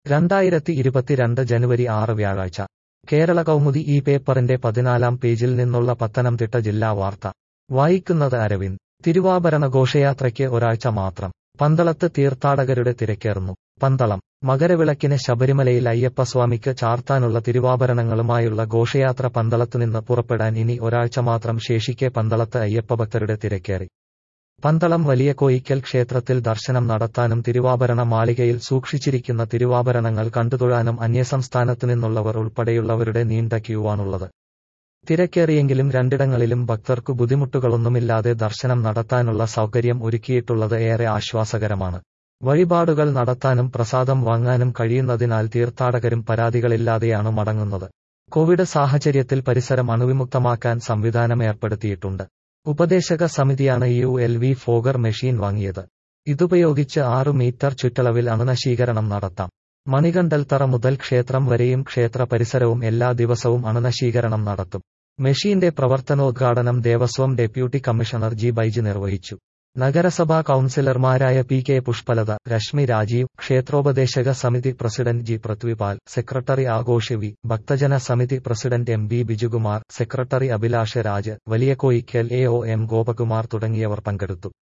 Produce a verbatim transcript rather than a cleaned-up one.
രണ്ടായിരത്തി ഇരുപത്തിരണ്ട് ജനുവരി ആറ് വ്യാഴാഴ്ച കേരള കൗമുദി ഈ പേപ്പറിന്റെ പതിനാലാം പേജിൽ നിന്നുള്ള പത്തനംതിട്ട ജില്ലാ വാർത്ത വായിക്കുന്നത് അരവിന്ദ്. തിരുവാഭരണ ഘോഷയാത്രയ്ക്ക് ഒരാഴ്ച മാത്രം. പന്തളത്ത് തീർത്ഥാടകരുടെ തിരക്കേറുന്നു. പന്തളം മകരവിളക്കിന് ശബരിമലയിൽ അയ്യപ്പസ്വാമിക്ക് ചാർത്താനുള്ള തിരുവാഭരണങ്ങളുമായുള്ള ഘോഷയാത്ര പന്തളത്തുനിന്ന് പുറപ്പെടാൻ ഇനി ഒരാഴ്ച മാത്രം ശേഷിക്കെ പന്തളത്ത് അയ്യപ്പഭക്തരുടെ തിരക്കേറി. പന്തളം വലിയ കോയിക്കൽ ക്ഷേത്രത്തിൽ ദർശനം നടത്താനും തിരുവാഭരണ മാളികയിൽ സൂക്ഷിച്ചിരിക്കുന്ന തിരുവാഭരണങ്ങൾ കണ്ടുതൊഴാനും അന്യസംസ്ഥാനത്തു നിന്നുള്ളവർ ഉൾപ്പെടെയുള്ളവരുടെ നീണ്ട ക്യൂവാണുള്ളത്. തിരക്കേറിയെങ്കിലും രണ്ടിടങ്ങളിലും ഭക്തർക്കു ബുദ്ധിമുട്ടുകളൊന്നുമില്ലാതെ ദർശനം നടത്താനുള്ള സൗകര്യം ഒരുക്കിയിട്ടുള്ളത് ഏറെ ആശ്വാസകരമാണ്. വഴിപാടുകൾ നടത്താനും പ്രസാദം വാങ്ങാനും കഴിയുന്നതിനാൽ തീർത്ഥാടകരും പരാതികളില്ലാതെയാണ് മടങ്ങുന്നത്. കോവിഡ് സാഹചര്യത്തിൽ പരിസരം അണുവിമുക്തമാക്കാൻ സംവിധാനം ഏർപ്പെടുത്തിയിട്ടുണ്ട്. ഉപദേശക സമിതിയാണ് U L V fogger machine വാങ്ങിയത്. ഇതുപയോഗിച്ച് ആറു മീറ്റർ ചുറ്റളവിൽ അണുനശീകരണം നടത്താം. മണികണ്ഠൽത്തറ മുതൽ ക്ഷേത്രം വരെയും ക്ഷേത്ര പരിസരവും എല്ലാ ദിവസവും അണുനശീകരണം നടത്തും. മെഷീന്റെ പ്രവർത്തനോദ്ഘാടനം Devaswom deputy commissioner G Baiju നിർവഹിച്ചു. നഗരസഭാ കൌൺസിലർമാരായ പി കെ പുഷ്പലത, രശ്മി രാജീവ്, ക്ഷേത്രോപദേശക സമിതി president G Prithvipal, secretary Aghosh V, ഭക്തജന സമിതി president M B Bijukumar, secretary Abhilash Raj, Valiya Koyikkal A O M Gopakumar തുടങ്ങിയവർ പങ്കെടുത്തു.